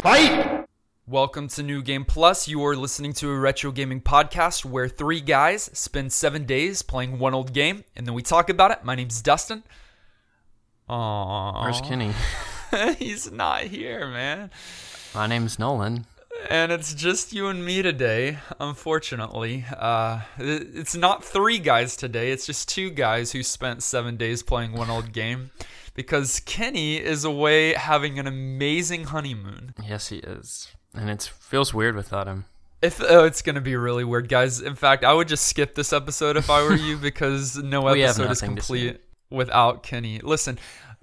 Fight! Welcome to New Game Plus. You are listening to a retro gaming podcast where three guys spend 7 days playing one old game, and then we talk about it. My name's Dustin. Aww. Where's Kenny? He's not here, man. My name's Nolan. And it's just you and me today, unfortunately. It's not three guys today. It's just two guys who spent 7 days playing one old game because Kenny is away having an amazing honeymoon. Yes, he is. And it feels weird without him. It's going to be really weird, guys. In fact, I would just skip this episode if I were you because no episode is complete without Kenny. Listen,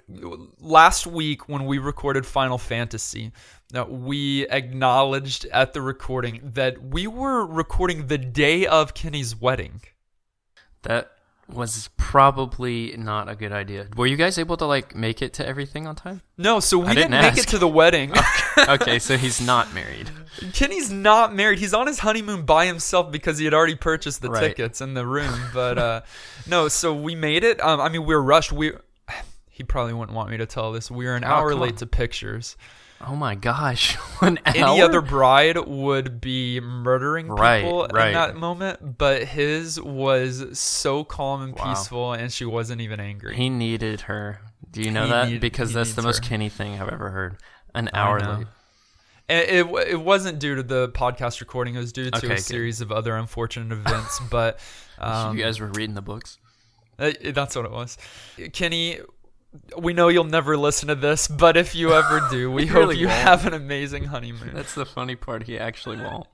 last week when we recorded Final Fantasy, we acknowledged at the recording that we were recording the day of Kenny's wedding. That was probably not a good idea. Were you guys able to make it to everything on time? No, so we didn't make it to the wedding. Okay, so he's not married. Kenny's not married. He's on his honeymoon by himself because he had already purchased the tickets in the room. But no, so we made it. We were rushed. He probably wouldn't want me to tell this. We were an hour late to pictures. Oh my gosh. An hour? Any other bride would be murdering people in that moment, but his was so calm and peaceful, and she wasn't even angry. He needed her. Do you know that? Because that's the most Kenny thing I've ever heard. An hour late. And it wasn't due to the podcast recording. It was due to a series of other unfortunate events. But you guys were reading the books? That's what it was. Kenny, we know you'll never listen to this, but if you ever do, we hope you have an amazing honeymoon. That's the funny part. He actually won't.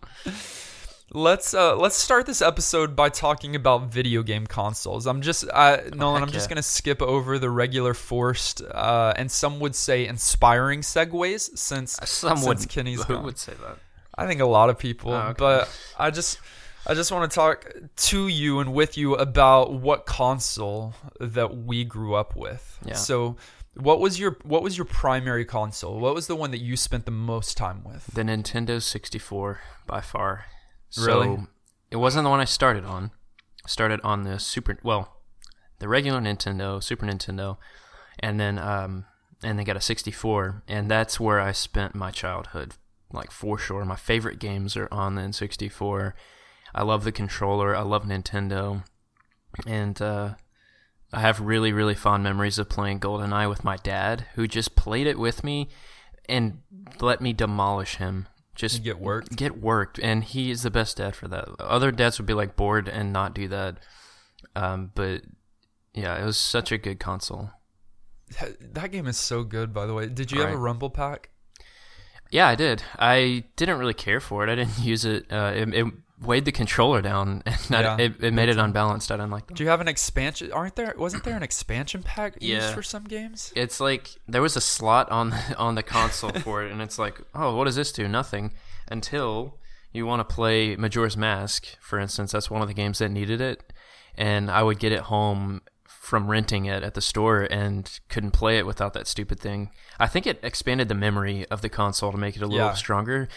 Let's start this episode by talking about video game consoles. I'm just gonna skip over the regular forced and some would say inspiring segues since Kenny's gone. Who would say that? I think a lot of people, but I just want to talk to you and with you about what console that we grew up with. Yeah. So, what was your primary console? What was the one that you spent the most time with? The Nintendo 64 by far. Really? So, it wasn't the one I started on. I started on the the regular Nintendo, Super Nintendo, and then they got a 64, and that's where I spent my childhood, for sure. My favorite games are on the N64. I love the controller. I love Nintendo. And I have really, really fond memories of playing GoldenEye with my dad, who just played it with me and let me demolish him. Just get worked. And he is the best dad for that. Other dads would be bored and not do that. But yeah, it was such a good console. That game is so good, by the way. Did you have a Rumble Pack? Yeah, I did. I didn't really care for it. I didn't use it. It weighed the controller down, and it made it unbalanced. I didn't like that. Do you have an expansion? Wasn't there an expansion pack used for some games? It's there was a slot on the console for it, and it's oh, what does this do? Nothing. Until you want to play Majora's Mask, for instance. That's one of the games that needed it, and I would get it home from renting it at the store and couldn't play it without that stupid thing. I think it expanded the memory of the console to make it a little stronger,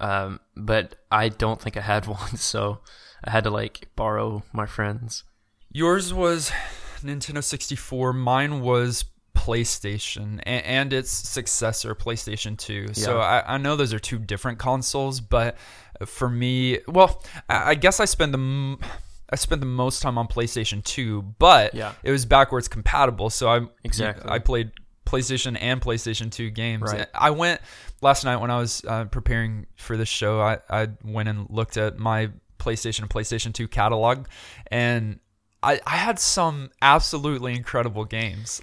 but I don't think I had one, so I had to borrow my friends. Yours was Nintendo 64. Mine was PlayStation and its successor, PlayStation 2. So I know those are two different consoles, but for me, I guess I spent the most time on PlayStation 2, but it was backwards compatible, so I played PlayStation and PlayStation 2 games. Right. I went last night when I was preparing for this show. I went and looked at my PlayStation and PlayStation 2 catalog, and I had some absolutely incredible games.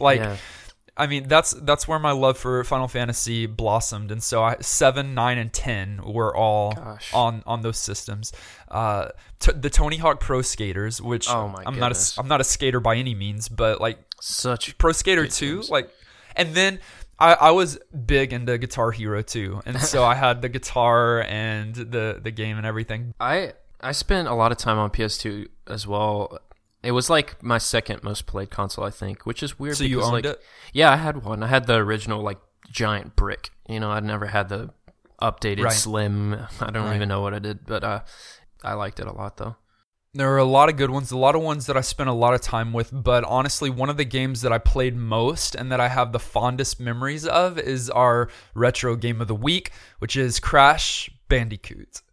That's where my love for Final Fantasy blossomed, and so 7, 9, and 10 were all on those systems. The Tony Hawk Pro Skaters, which I'm not a skater by any means, but such Pro Skater 2, and then I was big into Guitar Hero 2, and so I had the guitar and the game and everything. I spent a lot of time on PS2 as well. It was my second most played console, I think, which is weird. So you owned it? Yeah, I had one. I had the original giant brick. I'd never had the updated slim. I don't even know what I did, but I liked it a lot though. There are a lot of good ones, a lot of ones that I spent a lot of time with, but honestly, one of the games that I played most and that I have the fondest memories of is our retro game of the week, which is Crash Bandicoot.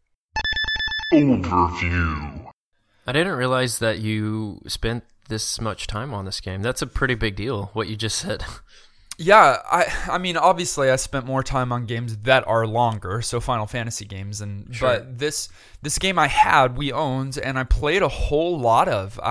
Overview. I didn't realize that you spent this much time on this game. That's a pretty big deal, what you just said. Yeah, I mean, obviously, I spent more time on games that are longer, so Final Fantasy games, and Sure. but this game we owned, and I played a whole lot of.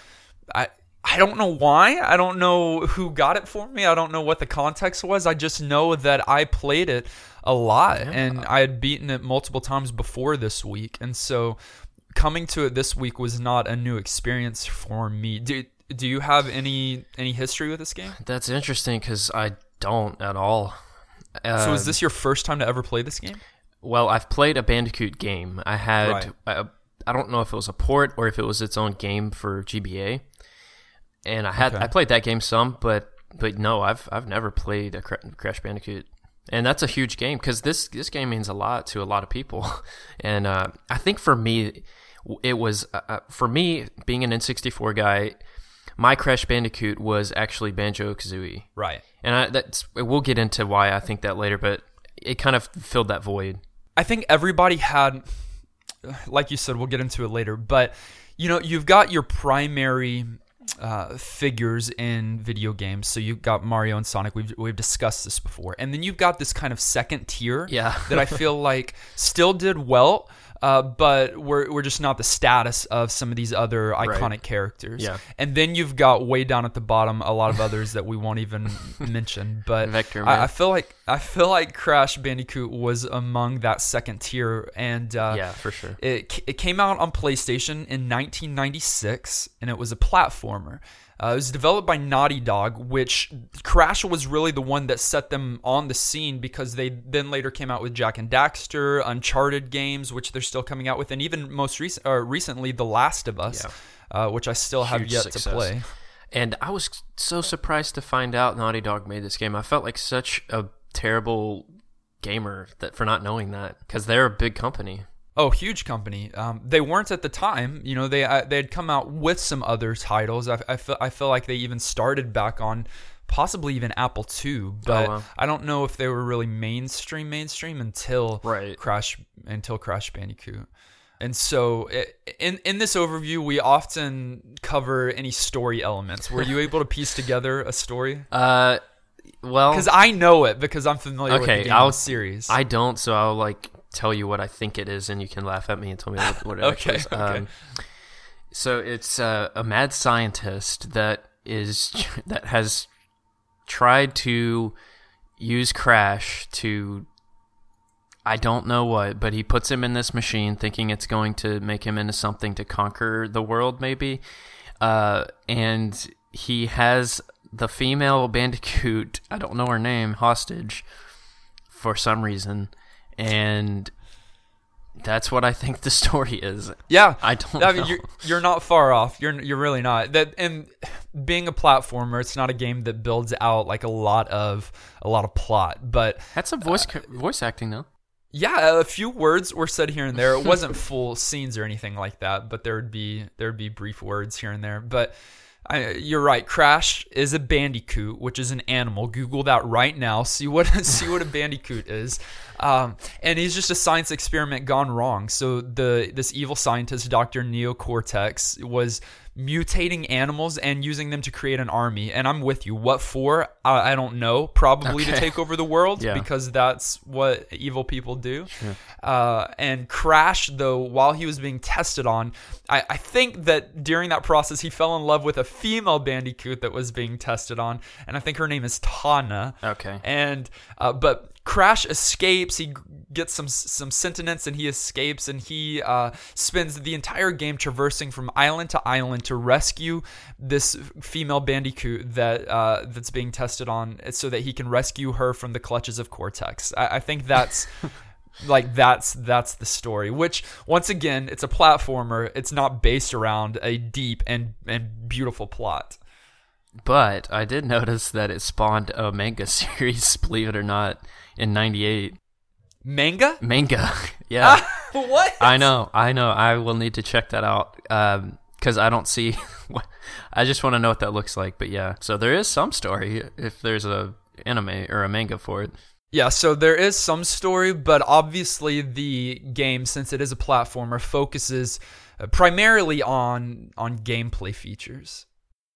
I don't know why. I don't know who got it for me. I don't know what the context was. I just know that I played it a lot, and I had beaten it multiple times before this week, and so coming to it this week was not a new experience for me. Do you have any history with this game? That's interesting because I don't at all. So is this your first time to ever play this game? Well, I've played a Bandicoot game. I had, Right. I don't know if it was a port or if it was its own game for GBA, and I played that game some, but no, I've never played a Crash Bandicoot, and that's a huge game because this game means a lot to a lot of people, and I think for me, it was for me being an N64 guy. My Crash Bandicoot was actually Banjo-Kazooie. Right. And we'll get into why I think that later, but it kind of filled that void. I think everybody had, like you said, we'll get into it later, but you've got your primary figures in video games. So you've got Mario and Sonic. We've discussed this before. And then you've got this kind of second tier that I feel like still did well, but we're just not the status of some of these other iconic characters. Yeah. And then you've got way down at the bottom a lot of others that we won't even mention. But Vector Man. I feel like Crash Bandicoot was among that second tier, and Yeah, for sure. it came out on PlayStation in 1996, and it was a platformer. It was developed by Naughty Dog, which Crash was really the one that set them on the scene because they then later came out with Jak and Daxter, Uncharted games, which they're still coming out with, and even recently The Last of Us, which I still have Huge yet success. to play. And I was so surprised to find out Naughty Dog made this game. I felt like such a terrible gamer for not knowing that, because they're a big company. Oh, huge company. They weren't at the time. They had come out with some other titles. I feel like they even started back on possibly even Apple II, but wow. I don't know if they were really mainstream until Right. Crash Bandicoot. And so in this overview, we often cover any story elements. Were you able to piece together a story? Well, Because I know it because I'm familiar with the game series. I don't, so I'll tell you what I think it is, and you can laugh at me and tell me what it actually is. Okay. So it's a mad scientist that has tried to use Crash to, I don't know what, but he puts him in this machine thinking it's going to make him into something to conquer the world, maybe. And he has the female Bandicoot, I don't know her name, hostage for some reason. And that's what I think the story is. Yeah, I don't know. You're not far off. You're really not. And being a platformer, it's not a game that builds out like a lot of plot. But That's some voice acting though. yeah, a few words were said here and there. It wasn't full scenes or anything like that, but there would be brief words here and there. But you're right. Crash is a bandicoot, which is an animal. Google that right now. See what a bandicoot is. And he's just a science experiment gone wrong. So this evil scientist, Dr. Neocortex, was mutating animals and using them to create an army. And I'm with you. What for? I don't know. Probably to take over the world, because that's what evil people do. Sure. And Crash, though, while he was being tested on, I think that during that process he fell in love with a female bandicoot that was being tested on, and I think her name is Tana. Okay. And but Crash escapes. He gets some sentience, and he escapes, and he spends the entire game traversing from island to island to rescue this female bandicoot that's being tested on, so that he can rescue her from the clutches of Cortex. I think that's that's the story. Which, once again, it's a platformer. It's not based around a deep and beautiful plot. But I did notice that it spawned a manga series, believe it or not, in '98. Manga? Manga, yeah. What? I know. I will need to check that out because I don't see. I just want to know what that looks like. But yeah, so there is some story if there's a anime or a manga for it. Yeah, so there is some story, but obviously the game, since it is a platformer, focuses primarily on gameplay features.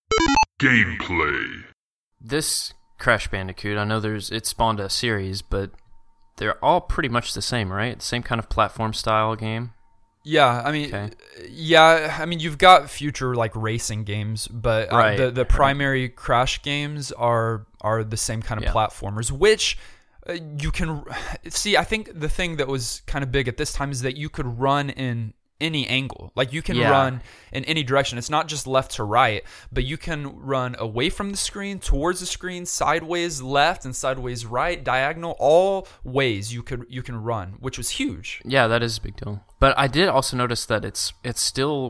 Gameplay. This Crash Bandicoot, I know it spawned a series, but they're all pretty much the same, right? Same kind of platform style game. Yeah, I mean, you've got future like racing games, but the primary Crash games are the same kind of platformers, which you can see. I think the thing that was kind of big at this time is that you could run in any angle. Like you can run in any direction. It's not just left to right, but you can run away from the screen, towards the screen, sideways left and sideways right, diagonal, all ways you can run, which was huge. Yeah, that is a big deal. But I did also notice that it's still,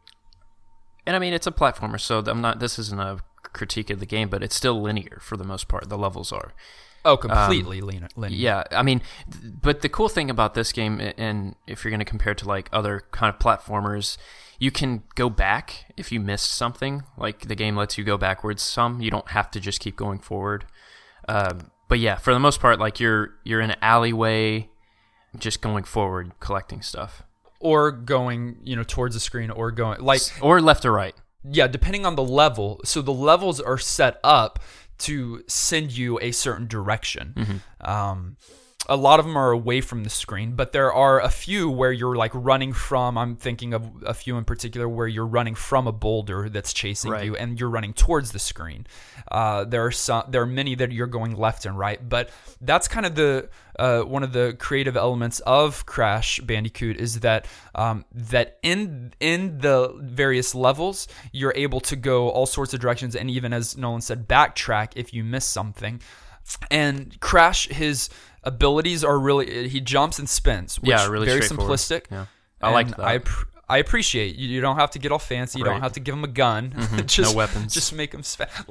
and I mean it's a platformer, so this isn't a critique of the game, but it's still linear for the most part. The levels are. Oh, completely linear. Yeah, I mean, but the cool thing about this game, and if you're going to compare it to like other kind of platformers, you can go back if you missed something. Like the game lets you go backwards some. You don't have to just keep going forward. But yeah, for the most part, like you're in an alleyway, just going forward, collecting stuff, or going towards the screen, or going or left or right. Yeah, depending on the level. So the levels are set up to send you a certain direction. Mm-hmm. A lot of them are away from the screen, but there are a few where you're like running from. I'm thinking of a few in particular where you're running from a boulder that's chasing you, and you're running towards the screen. There are many that you're going left and right, but that's kind of the one of the creative elements of Crash Bandicoot is that that in the various levels you're able to go all sorts of directions, and even as Nolan said, backtrack if you miss something. And Crash, his abilities are really, he jumps and spins, which really very simplistic. Yeah. I like that. I appreciate you don't have to get all fancy. You don't have to give him a gun. Mm-hmm. Just, no weapons. Just make him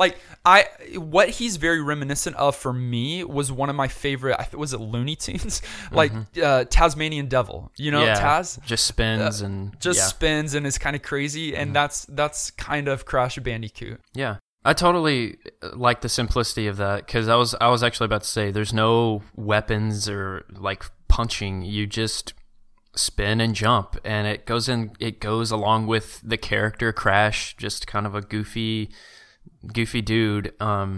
what he's very reminiscent of for me was one of my favorite. Was it Looney Tunes? Like Tasmanian Devil. Taz just spins spins and is kind of crazy, and that's kind of Crash Bandicoot. Yeah. I totally like the simplicity of that, because I was actually about to say there's no weapons or like punching. You just spin and jump, and it goes along with the character Crash, just kind of a goofy dude.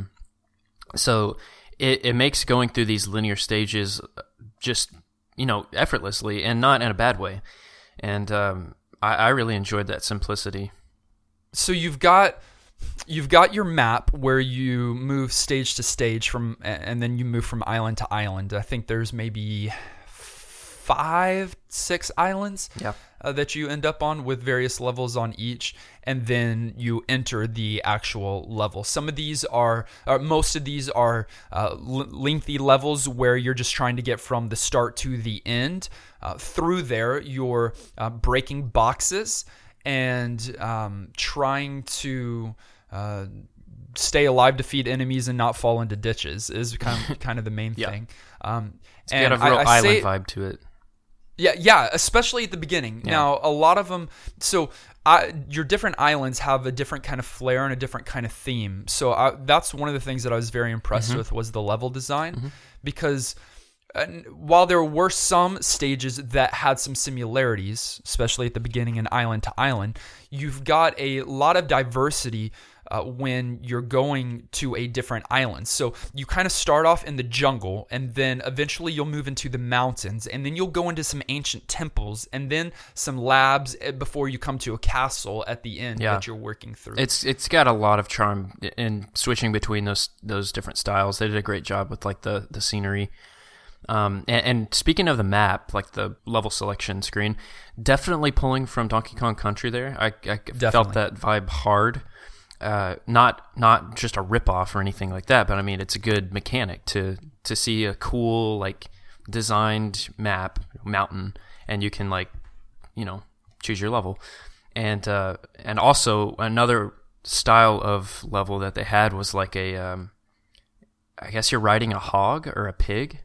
So it makes going through these linear stages just effortlessly, and not in a bad way. And I really enjoyed that simplicity. So you've got your map where you move stage to stage and then you move from island to island. I think there's maybe 5-6 islands that you end up on, with various levels on each, and then you enter the actual level. Some of these most of these are lengthy levels where you're just trying to get from the start to the end. Through there, you're breaking boxes and trying to stay alive, defeat enemies, and not fall into ditches is kind of the main thing. It's got a real island vibe to it. Yeah, especially at the beginning. Yeah. Now, a lot of them. So your different islands have a different kind of flair and a different kind of theme. So that's one of the things that I was very impressed with was the level design, because while there were some stages that had some similarities, especially at the beginning and island to island, you've got a lot of diversity when you're going to a different island. So you kind of start off in the jungle, and then eventually you'll move into the mountains, and then you'll go into some ancient temples, and then some labs before you come to a castle at the end that you're working through. It's got a lot of charm in switching between those different styles. They did a great job with like the scenery. And speaking of the map, like the level selection screen, definitely pulling from Donkey Kong Country there. I felt that vibe hard. Not just a ripoff or anything like that, but I mean it's a good mechanic to see a cool like designed mountain, and you can like choose your level, and also another style of level that they had was like a I guess you're riding a hog or a pig.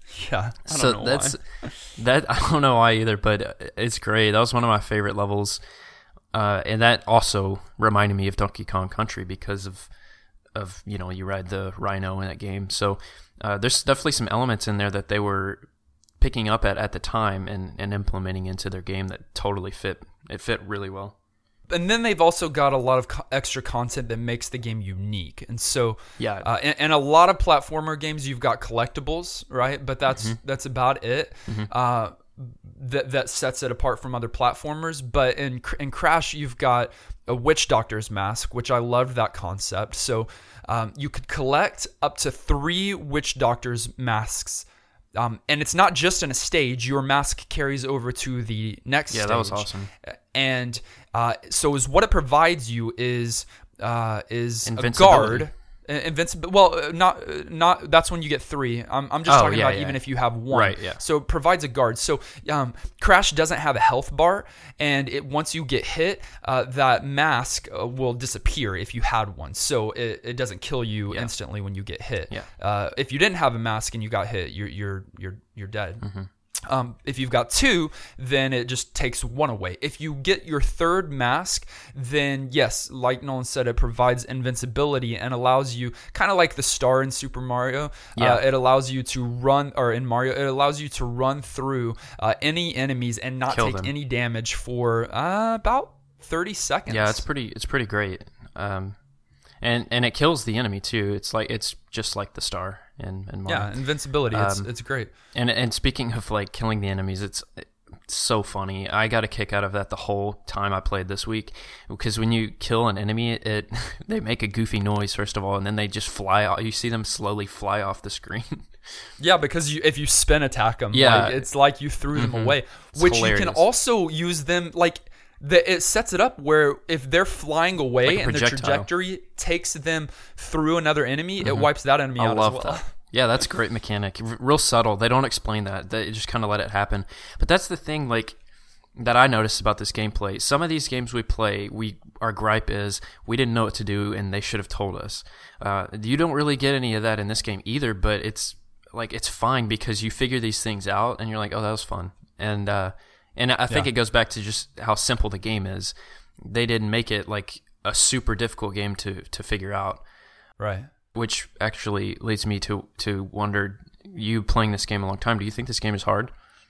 Yeah, I So don't know why. that I don't know why either, but it's great. That was one of my favorite levels, and that also reminded me of Donkey Kong Country because of you ride the rhino in that game. So there's definitely some elements in there that they were picking up at the time and implementing into their game that totally fit. It fit really well. And then they've also got a lot of extra content that makes the game unique. And so, Yeah. in a lot of platformer games, you've got collectibles, right? But that's about it. That sets it apart from other platformers. But in Crash, you've got a witch doctor's mask, which I loved that concept. So you could collect up to 3 witch doctor's masks. And it's not just in a stage. Your mask carries over to the next stage. Yeah, that was awesome. And so what it provides you is a Invincibility. guard. Invincible. Well, not. That's when you get 3. I'm just talking about even if you have 1. Right. Yeah. So it provides a guard. So Crash doesn't have a health bar, and once you get hit, that mask will disappear if you had one. So it doesn't kill you instantly when you get hit. Yeah. If you didn't have a mask and you got hit, you're dead. If you've got 2, then it just takes 1 away. If you get your 3rd mask, then yes, like Nolan said, it provides invincibility and allows you, kind of like the star in Super Mario, it allows you to run, or in Mario, it allows you to run through any enemies and not Kill take them. any damage for about 30 seconds. Yeah, it's pretty great. And it kills the enemy too. It's just like the star in Mario. Yeah, invincibility. It's great. And speaking of like killing the enemies, it's so funny. I got a kick out of that the whole time I played this week, because when you kill an enemy, they make a goofy noise first of all, and then they just fly off. You see them slowly fly off the screen. Yeah, because if you spin attack them, it's like you threw them away, It's which hilarious. you can also use them like. It sets it up where if they're flying away Like a and the projectile. trajectory takes them through another enemy, it wipes that enemy I out love as well. that. Yeah, that's a great mechanic. Real subtle. They don't explain that. They just kind of let it happen. But that's the thing, like, that I noticed about this gameplay. Some of these games we play, our gripe is we didn't know what to do and they should have told us. You don't really get any of that in this game either, but it's fine because you figure these things out and you're like, oh, that was fun. And I think it goes back to just how simple the game is. They didn't make it like a super difficult game to figure out. Right. Which actually leads me to wonder, you playing this game a long time, do you think this game is hard?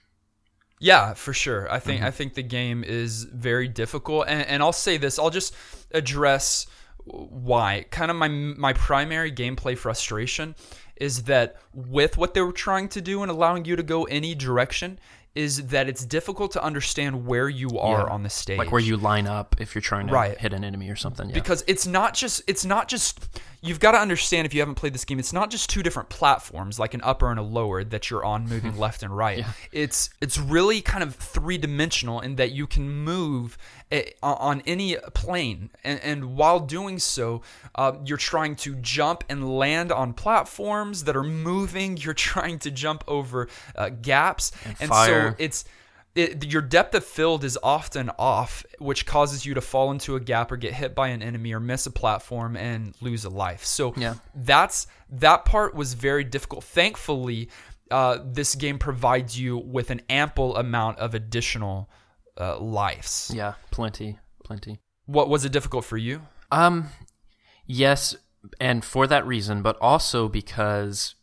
Yeah, for sure. I think the game is very difficult, and I'll say this. I'll just address why. Kind of my primary gameplay frustration is that with what they were trying to do and allowing you to go any direction, is that it's difficult to understand where you are on the stage, like where you line up if you're trying to Right. hit an enemy or something. Yeah. Because it's not just you've got to understand, if you haven't played this game, it's not just 2 different platforms like an upper and a lower that you're on moving left and right. Yeah. It's really kind of 3-dimensional in that you can move on any plane, and while doing so, you're trying to jump and land on platforms that are moving. You're trying to jump over gaps, and fire. so your depth of field is often off, which causes you to fall into a gap or get hit by an enemy or miss a platform and lose a life. So that part was very difficult. Thankfully, this game provides you with an ample amount of additional lives. Yeah, plenty. What was it difficult for you? Yes, and for that reason, but also because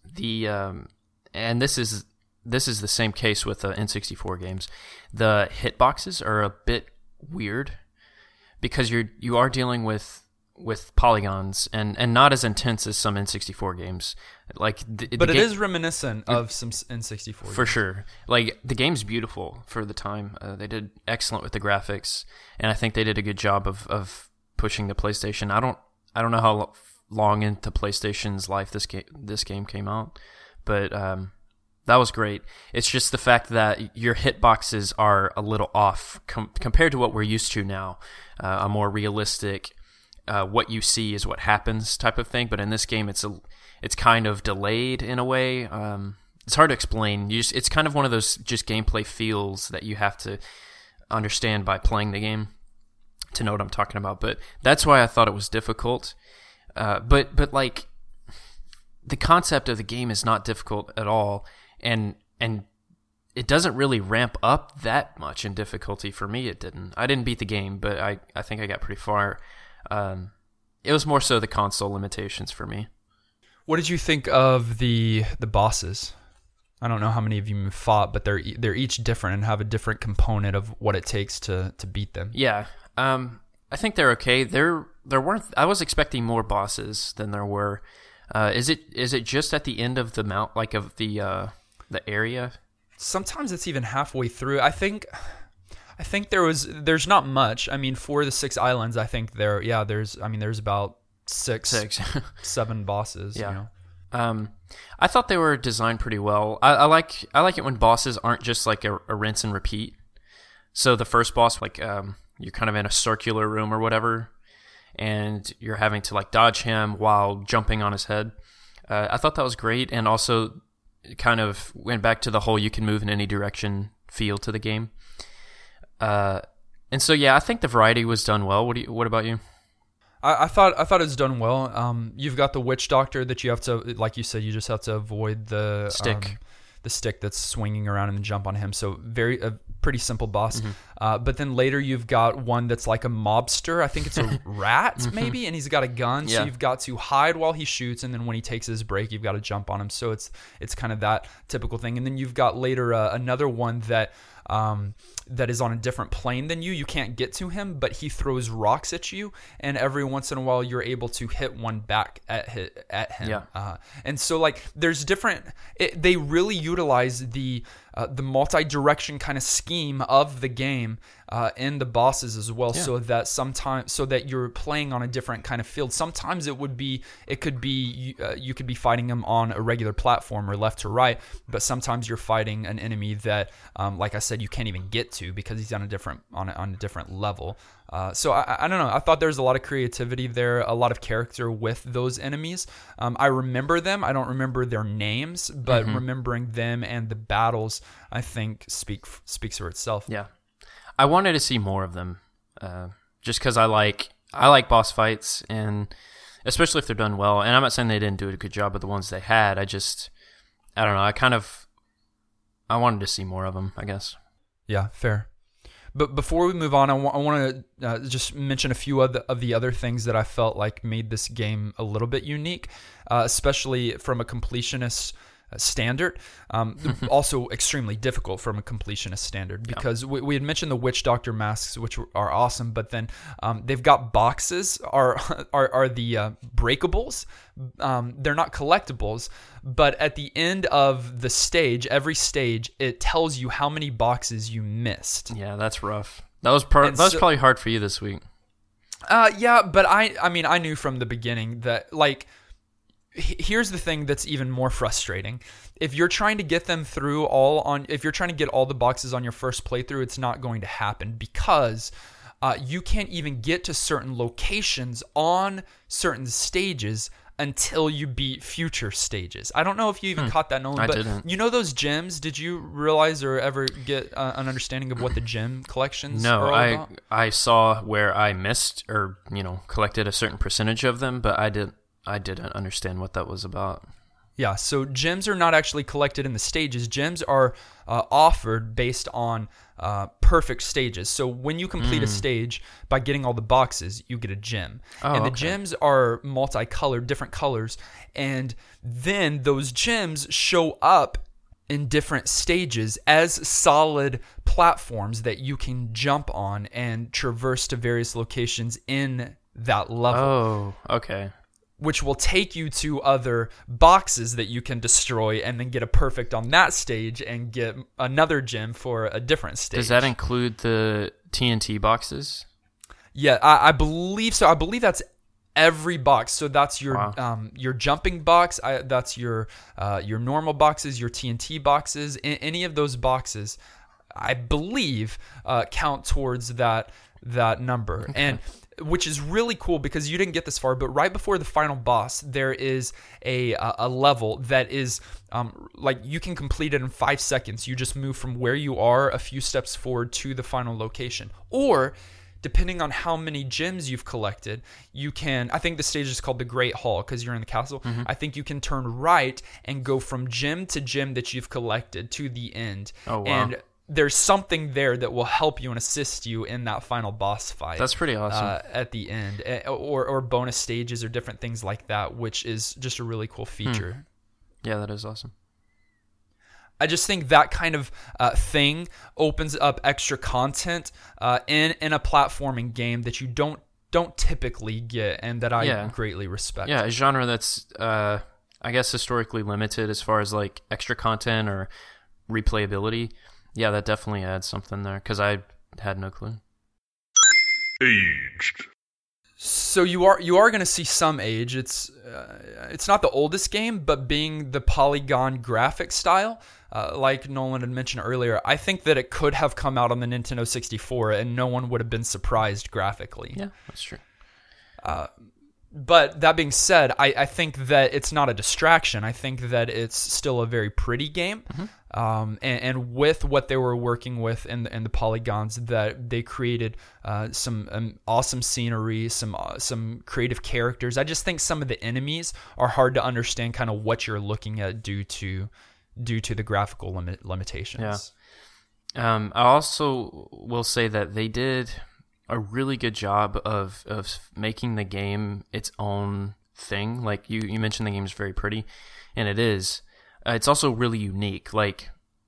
and this is the same case with the N64 games. The hitboxes are a bit weird because you are dealing with polygons and not as intense as some N64 games. But it is reminiscent of some N64 for games. sure. Like, the game's beautiful for the time. They did excellent with the graphics, and I think they did a good job of pushing the PlayStation. I don't know how long into PlayStation's life this game came out, but that was great. It's just the fact that your hitboxes are a little off compared to what we're used to now, a more realistic, what you see is what happens type of thing. But in this game, it's kind of delayed in a way. It's hard to explain. It's kind of one of those just gameplay feels that you have to understand by playing the game to know what I'm talking about. But that's why I thought it was difficult. But like, the concept of the game is not difficult at all. and it doesn't really ramp up that much in difficulty. For me, it didn't. I didn't beat the game, but I think I got pretty far. It was more so the console limitations for me. What did you think of the bosses? I don't know how many of you fought, but they're each different and have a different component of what it takes to beat them. Yeah, I think they're okay. There weren't. I was expecting more bosses than there were. Is it just at the end of the mount, like of the area? Sometimes it's even halfway through. I think there's not much. I mean, for the 6 islands, I think there's about 7 bosses. Yeah. You know? I thought they were designed pretty well. I like it when bosses aren't just like a rinse and repeat. So the first boss, like you're kind of in a circular room or whatever, and you're having to like dodge him while jumping on his head. I thought that was great, and also it kind of went back to the whole you can move in any direction feel to the game. And so yeah, I think the variety was done well. What about you? I thought it was done well. You've got the witch doctor that you have to, like you said, you just have to avoid the stick. The stick that's swinging around and jump on him. So a pretty simple boss. Mm-hmm. But then later you've got one that's like a mobster. I think it's a rat maybe, and he's got a gun. Yeah. So you've got to hide while he shoots, and then when he takes his break, you've got to jump on him. So it's kind of that typical thing. And then you've got later another one that is on a different plane than you. You can't get to him, but he throws rocks at you, and every once in a while you're able to hit one back at him. Yeah. And so like there's different. They really utilize the multi-direction kind of scheme of the game in the bosses as well, Yeah. so that you're playing on a different kind of field. Sometimes you could be fighting them on a regular platform or left to right, but sometimes you're fighting an enemy that, like I said, you can't even get to because he's on a different level. So I don't know. I thought there was a lot of creativity there, a lot of character with those enemies. I remember them. I don't remember their names, but remembering them and the battles, I think speaks for itself. Yeah, I wanted to see more of them, just because I like boss fights, and especially if they're done well. And I'm not saying they didn't do a good job with the ones they had. I don't know. I wanted to see more of them, I guess. Yeah, fair. But before we move on, I want to just mention a few of the other things that I felt like made this game a little bit unique, especially from a completionist standard. Also extremely difficult from a completionist standard because we had mentioned the witch doctor masks, which are awesome, but then they've got boxes are the breakables. They're not collectibles, but at the end of the stage, every stage, it tells you how many boxes you missed. Yeah, that's rough. That was probably hard for you this week. Yeah, but I mean I knew from the beginning that like. Here's the thing that's even more frustrating. If you're trying to get them through if you're trying to get all the boxes on your first playthrough, it's not going to happen because you can't even get to certain locations on certain stages until you beat future stages. I don't know if you even caught that, Nolan, but didn't. You know those gems? Did you realize or ever get an understanding of what the gem collections are all about? I saw where I missed or collected a certain percentage of them, but I didn't understand what that was about. Yeah, so gems are not actually collected in the stages. Gems are offered based on perfect stages. So when you complete a stage by getting all the boxes, you get a gem. And the gems are multicolored, different colors. And then those gems show up in different stages as solid platforms that you can jump on and traverse to various locations in that level. Oh, okay. Which will take you to other boxes that you can destroy and then get a perfect on that stage and get another gem for a different stage. Does that include the TNT boxes? Yeah, I believe so. I believe that's every box. So that's your jumping box. That's your normal boxes, your TNT boxes. Any of those boxes, I believe, count towards that number. Okay. And which is really cool because you didn't get this far, but right before the final boss, there is a level that is like you can complete it in 5 seconds. You just move from where you are a few steps forward to the final location. Or depending on how many gems you've collected, you can, I think the stage is called the Great Hall because you're in the castle. I think you can turn right and go from gem to gem that you've collected to the end. Oh, wow. And there's something there that will help you and assist you in that final boss fight. That's pretty awesome. At the end, or bonus stages or different things like that, which is just a really cool feature. Yeah, that is awesome. I just think that kind of thing opens up extra content in a platforming game that you don't typically get, and that I greatly respect. Yeah, a genre that's I guess historically limited as far as like extra content or replayability. Yeah, that definitely adds something there because I had no clue. Aged. So you are going to see some age. It's not the oldest game, but being the polygon graphic style, like Nolan had mentioned earlier, I think that it could have come out on the Nintendo 64 and no one would have been surprised graphically. Yeah, that's true. But that being said, I think that it's not a distraction. I think that it's still a very pretty game. And with what they were working with in the polygons, that they created some awesome scenery, some creative characters. I just think some of the enemies are hard to understand kind of what you're looking at due to the graphical limitations. Yeah. I also will say that they did a really good job of making the game its own thing. Like you mentioned, the game is very pretty, and it is. It's also really unique. Like,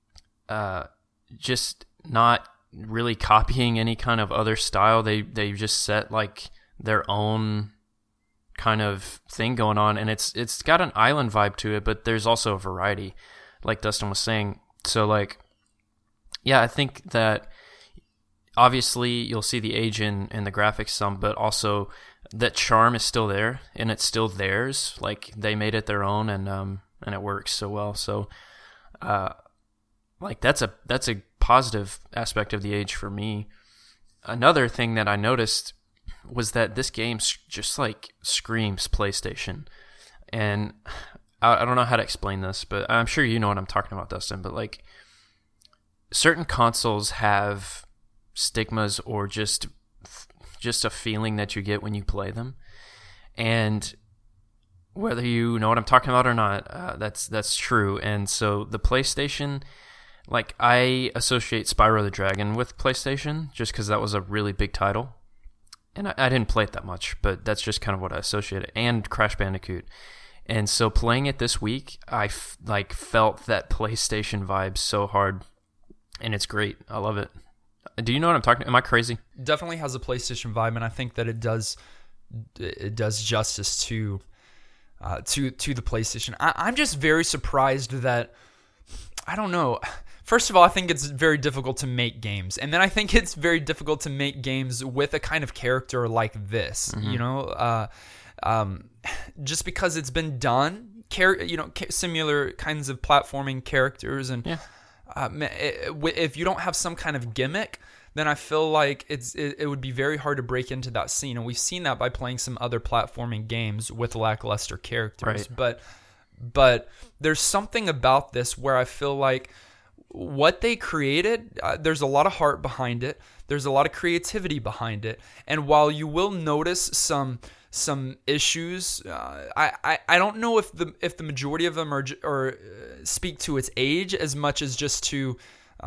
just not really copying any kind of other style. They just set like their own kind of thing going on, and it's got an island vibe to it, but there's also a variety, like Dustin was saying. So like, yeah, I think that obviously you'll see the age in the graphics some, but also that charm is still there, and it's still theirs. Like they made it their own, and it works so well. So, like that's a positive aspect of the age for me. Another thing that I noticed was that this game just like screams PlayStation, and I don't know how to explain this, but I'm sure you know what I'm talking about, Dustin. But like, certain consoles have stigmas or just a feeling that you get when you play them, and whether you know what I'm talking about or not, that's true. And so the PlayStation, like I associate Spyro the Dragon with PlayStation just because that was a really big title, and I didn't play it that much, but that's just kind of what I associate it, and Crash Bandicoot. And so playing it this week, I felt that PlayStation vibe so hard, and it's great. I love it. Do you know what I'm talking? Am I crazy? Definitely has a PlayStation vibe, and I think that it does justice to the PlayStation. I'm just very surprised that, I don't know. First of all, I think it's very difficult to make games, and then I think it's very difficult to make games with a kind of character like this. You know, just because it's been done, similar kinds of platforming characters, and if you don't have some kind of gimmick, then I feel like it would be very hard to break into that scene. And we've seen that by playing some other platforming games with lackluster characters. Right. But there's something about this where I feel like what they created, there's a lot of heart behind it. There's a lot of creativity behind it. And while you will notice some issues, I don't know if the majority of them are speak to its age as much as just to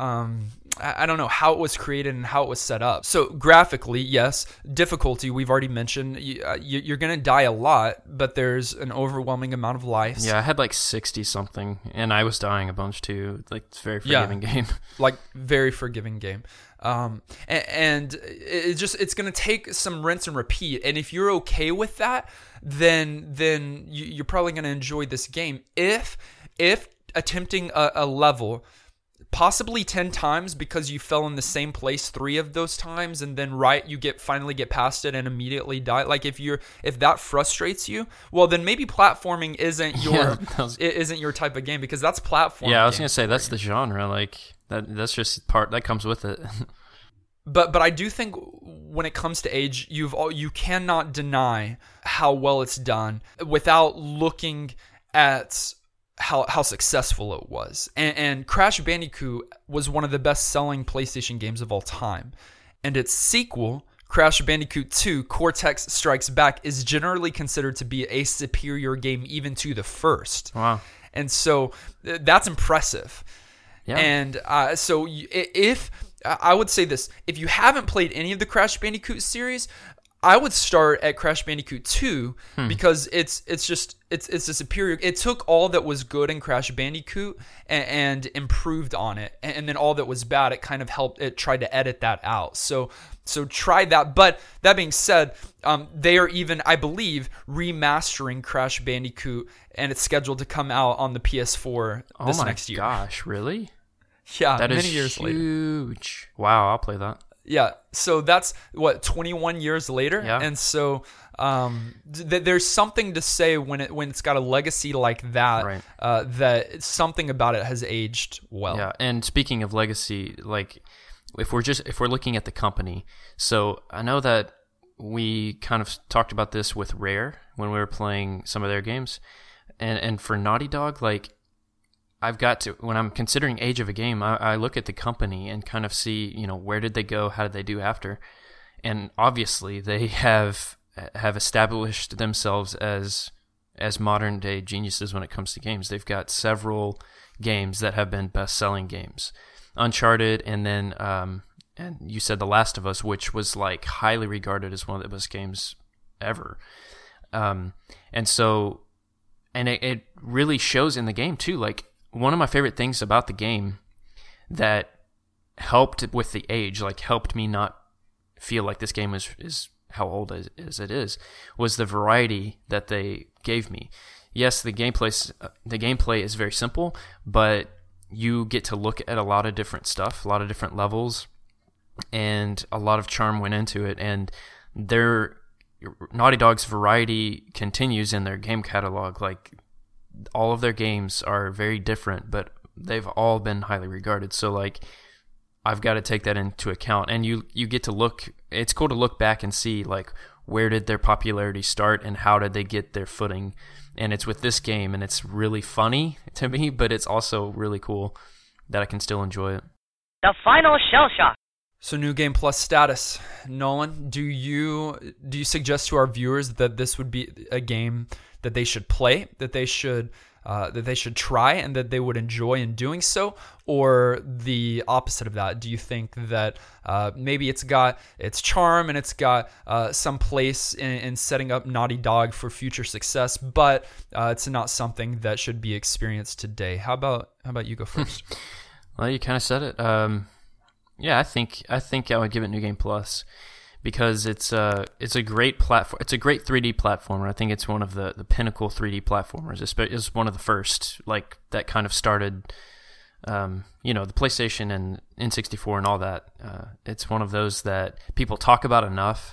I don't know how it was created and how it was set up. So graphically, yes, difficulty we've already mentioned. You're gonna die a lot, but there's an overwhelming amount of lives. Yeah, I had like 60 something, and I was dying a bunch too. Like it's a very forgiving game. Like very forgiving game. And it's gonna take some rinse and repeat. And if you're okay with that, then you're probably gonna enjoy this game. If attempting a level possibly 10 times because you fell in the same place 3 of those times, and then you finally get past it and immediately die. Like if that frustrates you, well then maybe platforming isn't your type of game, because that's platforming. Yeah, I was gonna say that's the genre. Like that's just part that comes with it. But I do think when it comes to age, you cannot deny how well it's done without looking at how successful it was. And Crash Bandicoot was one of the best-selling PlayStation games of all time. And its sequel, Crash Bandicoot 2 Cortex Strikes Back is generally considered to be a superior game even to the first. Wow. And so that's impressive. Yeah. And so if I would say this, if you haven't played any of the Crash Bandicoot series, I would start at Crash Bandicoot 2 because it's a superior. It took all that was good in Crash Bandicoot and improved on it, and then all that was bad, it kind of helped. It tried to edit that out. So try that. But that being said, they are even, I believe, remastering Crash Bandicoot, and it's scheduled to come out on the PS4 this next year. Oh my gosh, really? Yeah, That many is years later. huge. Wow, I'll play that. Yeah, so that's 21 years later, Yeah. and so there's something to say when it's got a legacy like that, Right. that something about it has aged well. Yeah, and speaking of legacy, like if we're looking at the company, so I know that we kind of talked about this with Rare when we were playing some of their games, and for Naughty Dog, like I've got to, when I'm considering age of a game, I look at the company and kind of see, where did they go, how did they do after, and obviously they have established themselves as modern day geniuses when it comes to games. They've got several games that have been best-selling games, Uncharted, and then and you said The Last of Us, which was like highly regarded as one of the best games ever, and it really shows in the game too. Like one of my favorite things about the game that helped with the age, like helped me not feel like this game is how old as it is, was the variety that they gave me. Yes, the gameplay is very simple, but you get to look at a lot of different stuff, a lot of different levels, and a lot of charm went into it. And Naughty Dog's variety continues in their game catalog. Like all of their games are very different, but they've all been highly regarded. So like I've got to take that into account, and you get to look. It's cool to look back and see like where did their popularity start and how did they get their footing. And it's with this game, and it's really funny to me, but it's also really cool that I can still enjoy it. The final shell shock. So New Game Plus status, Nolan, do you suggest to our viewers that this would be a game that they should play, that they should try, and that they would enjoy in doing so, or the opposite of that? Do you think that maybe it's got its charm and it's got some place in setting up Naughty Dog for future success, but it's not something that should be experienced today? How about you go first? Well, you kind of said it. Yeah, I think I would give it New Game Plus because it's a great platform. It's a great 3D platformer. I think it's one of the pinnacle 3D platformers. It's one of the first, like that kind of started, the PlayStation and N64 and all that. It's one of those that people talk about enough.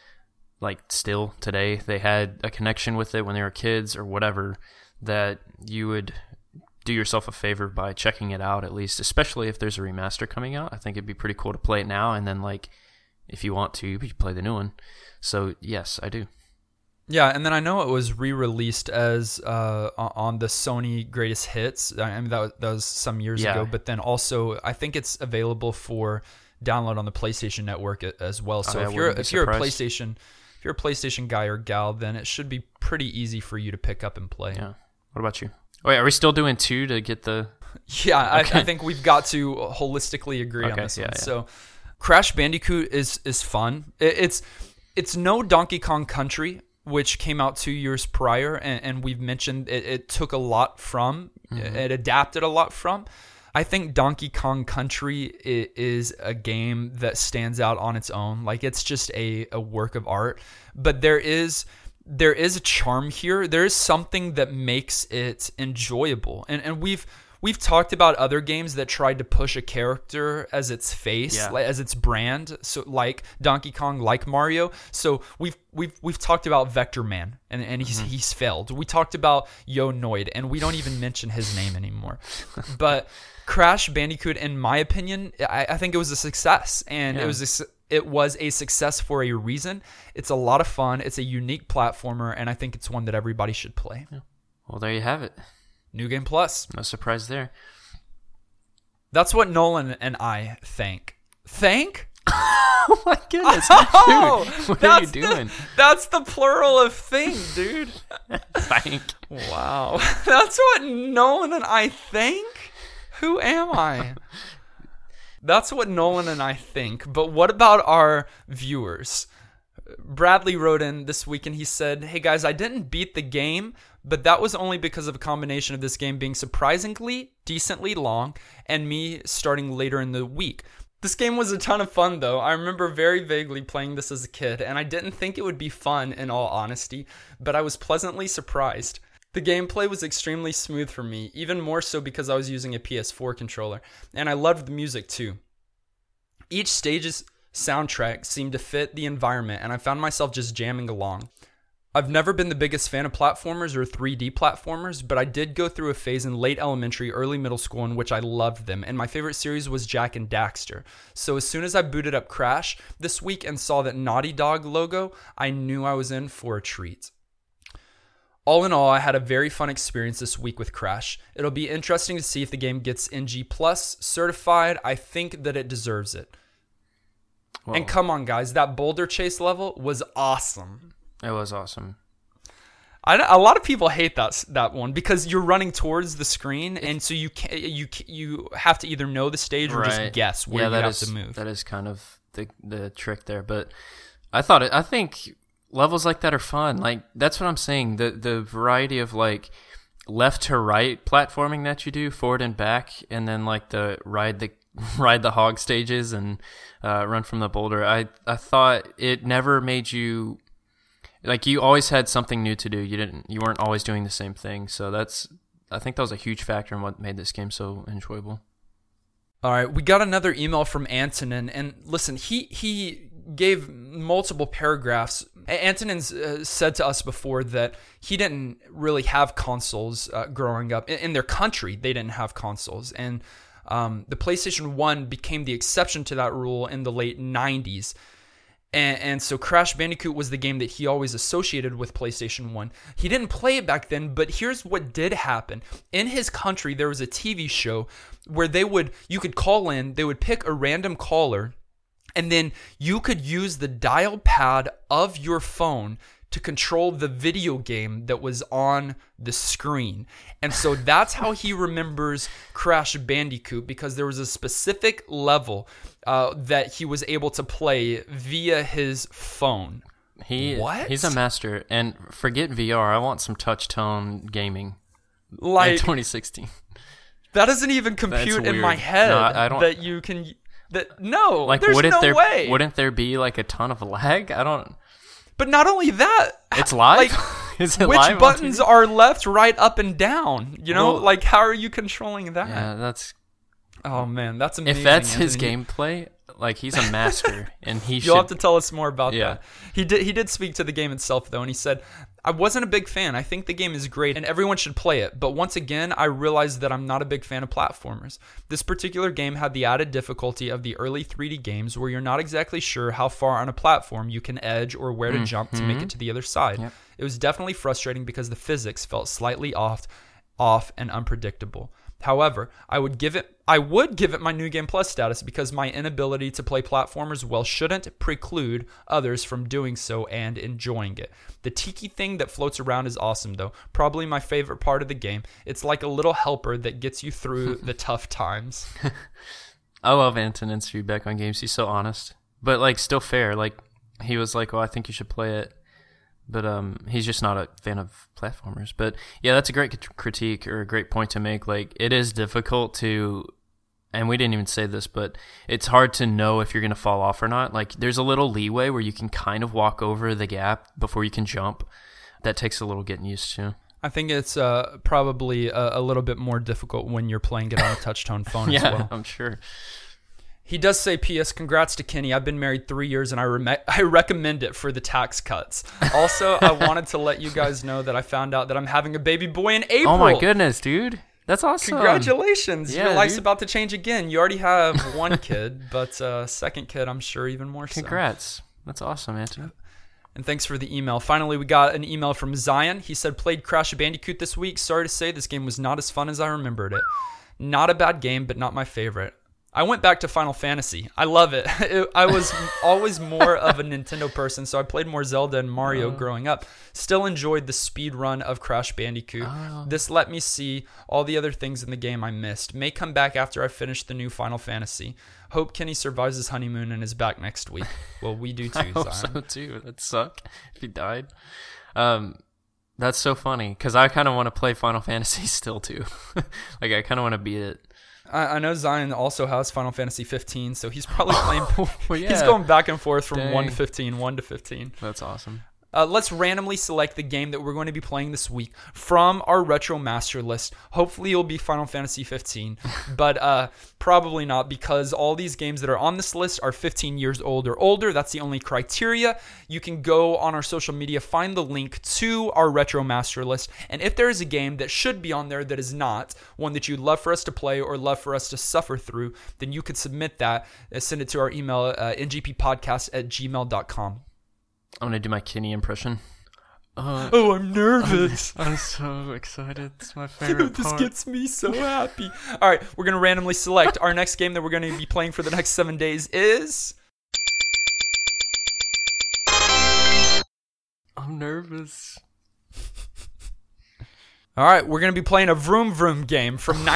Like still today, they had a connection with it when they were kids or whatever, that you would do yourself a favor by checking it out at least, especially if there's a remaster coming out. I think it'd be pretty cool to play it now, and then like if you want to, you can play the new one. So yes, I do. Yeah, and then I know it was re-released as on the Sony Greatest Hits. I mean that was some years ago, but then also I think it's available for download on the PlayStation Network as well. So if you're a PlayStation guy or gal, then it should be pretty easy for you to pick up and play. Yeah. What about you? Wait, are we still doing 2 to get the... Yeah, Okay. I think we've got to holistically agree on this one. Yeah. So Crash Bandicoot is fun. It's no Donkey Kong Country, which came out 2 years prior, and we've mentioned it took a lot from, it adapted a lot from. I think Donkey Kong Country is a game that stands out on its own. Like it's just a work of art, but there is a charm here. There is something that makes it enjoyable. And we've talked about other games that tried to push a character as its face, as its brand. So like Donkey Kong, like Mario. So we've talked about Vector Man and he's failed. We talked about Yo Noid, and we don't even mention his name anymore. But Crash Bandicoot, in my opinion, I think it was a success, and it was a success for a reason. It's a lot of fun. It's a unique platformer, and I think it's one that everybody should play. Yeah. Well, there you have it. New Game Plus. No surprise there. That's what Nolan and I think. Thank? Oh my goodness, Oh, dude! What are you doing? That's the plural of thing, dude. Thank. Wow. That's what Nolan and I think? Who am I? That's what Nolan and I think. But what about our viewers? Bradley wrote in this week and he said, "Hey guys, I didn't beat the game, but that was only because of a combination of this game being surprisingly decently long and me starting later in the week. This game was a ton of fun though. I remember very vaguely playing this as a kid and I didn't think it would be fun in all honesty, but I was pleasantly surprised. The gameplay was extremely smooth for me, even more so because I was using a PS4 controller, and I loved the music too. Each stage's soundtrack seemed to fit the environment, and I found myself just jamming along. I've never been the biggest fan of platformers or 3D platformers, but I did go through a phase in late elementary, early middle school in which I loved them, and my favorite series was Jak and Daxter. So as soon as I booted up Crash this week and saw that Naughty Dog logo, I knew I was in for a treat. All in all, I had a very fun experience this week with Crash. It'll be interesting to see if the game gets NG Plus certified. I think that it deserves it." Whoa. And come on, guys, that boulder chase level was awesome. It was awesome. A lot of people hate that one because you're running towards the screen, and so you have to either know the stage or just guess where you have to move. That is kind of the trick there. But I think levels like that are fun. Like, that's what I'm saying. The variety of like left to right platforming that you do, forward and back, and then like the ride the hog stages and run from the boulder. I thought it never made you, like, you always had something new to do. You weren't always doing the same thing. So I think that was a huge factor in what made this game so enjoyable. All right, we got another email from Antonin, and listen, he gave multiple paragraphs. Antonin said to us before that he didn't really have consoles growing up. In their country, they didn't have consoles, and the PlayStation 1 became the exception to that rule in the late 90s. And so Crash Bandicoot was the game that he always associated with PlayStation 1. He didn't play it back then, but here's what did happen. In his country, there was a TV show where you could call in, they would pick a random caller, and then you could use the dial pad of your phone to control the video game that was on the screen. And so that's how he remembers Crash Bandicoot, because there was a specific level that he was able to play via his phone. He's a master. And forget VR. I want some touch tone gaming. Like in 2016. That doesn't even compute in my head. No, I don't, that you can. No, like, there's no way. Wouldn't there be like a ton of lag? I don't. But not only that, it's live. Like, is it which live buttons are left, right, up, and down? You know, like, how are you controlling that? Yeah, that's. Oh man, that's amazing. If that's his gameplay, like, he's a master, and You'll have to tell us more about that. He did speak to the game itself though, and he said, "I wasn't a big fan. I think the game is great, and everyone should play it. But once again, I realized that I'm not a big fan of platformers. This particular game had the added difficulty of the early 3D games, where you're not exactly sure how far on a platform you can edge or where to jump to make it to the other side. Yep. It was definitely frustrating because the physics felt slightly off and unpredictable. However, I would give it my New Game Plus status because my inability to play platformers shouldn't preclude others from doing so and enjoying it. The tiki thing that floats around is awesome though. Probably my favorite part of the game. It's like a little helper that gets you through the tough times." I love Antonin's feedback on games. He's so honest, but like still fair. Like, he was like, "Oh, I think you should play it." But he's just not a fan of platformers. But yeah, that's a great critique, or a great point to make. Like, it is difficult to, and we didn't even say this, but it's hard to know if you're going to fall off or not. Like, there's a little leeway where you can kind of walk over the gap before you can jump. That takes a little getting used to. I think it's probably a little bit more difficult when you're playing it on a touch-tone phone as well. Yeah, I'm sure. He does say, "P.S. Congrats to Kenny. I've been married 3 years and I recommend it for the tax cuts. Also, I wanted to let you guys know that I found out that I'm having a baby boy in April." Oh my goodness, dude. That's awesome. Congratulations. Yeah, your life's about to change again. You already have one kid, but second kid, I'm sure even more so. Congrats. That's awesome, Anthony. And thanks for the email. Finally, we got an email from Zion. He said, "Played Crash Bandicoot this week. Sorry to say this game was not as fun as I remembered it. Not a bad game, but not my favorite. I went back to Final Fantasy. I love it. I was always more of a Nintendo person, so I played more Zelda and Mario growing up. Still enjoyed the speed run of Crash Bandicoot. This let me see all the other things in the game I missed. May come back after I finish the new Final Fantasy. Hope Kenny survives his honeymoon and is back next week. Well, we do too, I hope Zion. so too. That'd suck if he died. That's so funny because I kind of want to play Final Fantasy still too. Like I kind of want to beat it. I know Zion also has Final Fantasy 15, so he's probably playing. Well, yeah. He's going back and forth from Dang. 1 to 15, 1 to 15. That's awesome. Let's randomly select the game that we're going to be playing this week from our Retro Master list. Hopefully it'll be Final Fantasy 15, but probably not because all these games that are on this list are 15 years old or older. That's the only criteria. You can go on our social media, find the link to our Retro Master list, and if there is a game that should be on there that is not, one that you'd love for us to play or love for us to suffer through, then you could submit that, send it to our email, ngppodcast@gmail.com. I'm going to do my Kenny impression. Oh, I'm nervous. I'm so excited. It's my favorite This part. gets me so happy. All right, we're going to randomly select. Our next game that we're going to be playing for the next 7 days is... I'm nervous. All right, we're going to be playing a Vroom Vroom game from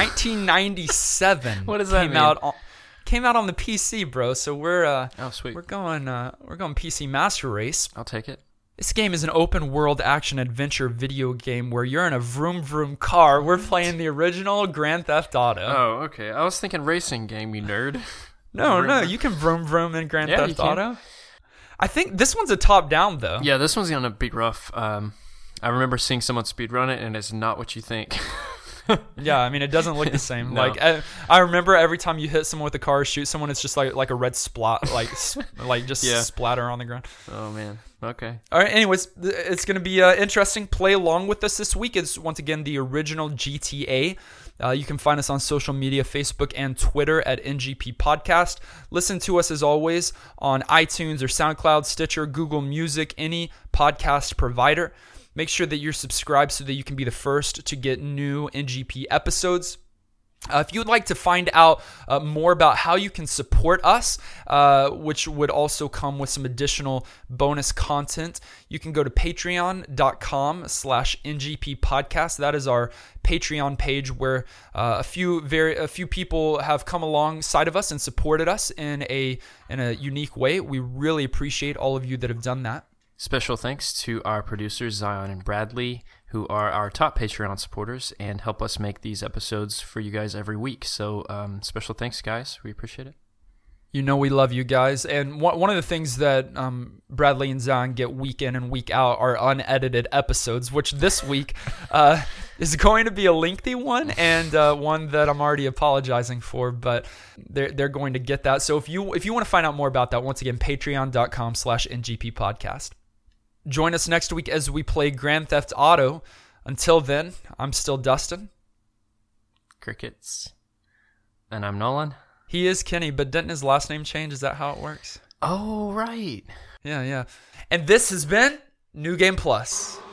1997. What does that Came mean? Came out on the PC, bro. So we're Oh, sweet. we're going PC Master Race. I'll take it. This game is an open world action adventure video game where you're in a vroom vroom car. We're playing the original Grand Theft Auto. Oh, okay. I was thinking racing game, you nerd. No, you can vroom vroom in Grand Yeah, you Theft can. Auto. I think this one's a top down though. Yeah, this one's gonna be rough. I remember seeing someone speedrun it, and it's not what you think. Yeah, I mean it doesn't look the same. No. Like I remember every time you hit someone with a car, or shoot someone, it's just like a red splat, like just Yeah. splatter on the ground. Oh man. Okay. All right. Anyways, it's going to be interesting. Play along with us this week. It's once again the original GTA. You can find us on social media, Facebook and Twitter at NGP Podcast. Listen to us as always on iTunes or SoundCloud, Stitcher, Google Music, any podcast provider. Make sure that you're subscribed so that you can be the first to get new NGP episodes. If you would like to find out more about how you can support us, which would also come with some additional bonus content, you can go to patreon.com/NGP podcast. That is our Patreon page where a few people have come alongside of us and supported us in a unique way. We really appreciate all of you that have done that. Special thanks to our producers, Zion and Bradley, who are our top Patreon supporters and help us make these episodes for you guys every week. So special thanks, guys. We appreciate it. You know we love you guys. And one of the things that Bradley and Zion get week in and week out are unedited episodes, which this week is going to be a lengthy one and one that I'm already apologizing for, but they're going to get that. So if you want to find out more about that, once again, patreon.com/NGP podcast. Join us next week as we play Grand Theft Auto. Until then, I'm still Dustin. Crickets. And I'm Nolan. He is Kenny, but didn't his last name change? Is that how it works? Oh, right. Yeah. And this has been New Game Plus.